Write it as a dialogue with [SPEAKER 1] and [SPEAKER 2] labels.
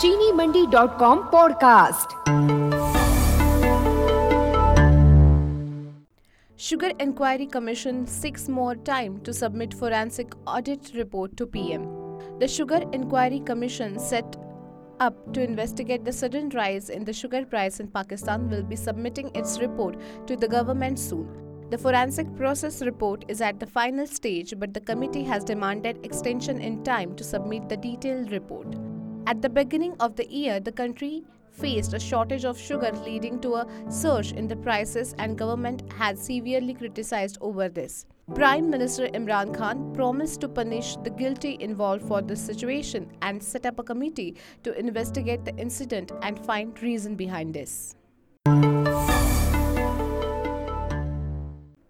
[SPEAKER 1] चीनीमंडी.com podcast.
[SPEAKER 2] Sugar Inquiry Commission seeks more time to submit forensic audit report to PM. The Sugar Inquiry Commission set up to investigate the sudden rise in the sugar price in Pakistan will be submitting its report to the government soon. The forensic process report is at the final stage, but the committee has demanded extension in time to submit the detailed report. At the beginning of the year, the country faced a shortage of sugar, leading to a surge in the prices, and government had severely criticized over this. Prime Minister Imran Khan promised to punish the guilty involved for this situation and set up a committee to investigate the incident and find reason behind this.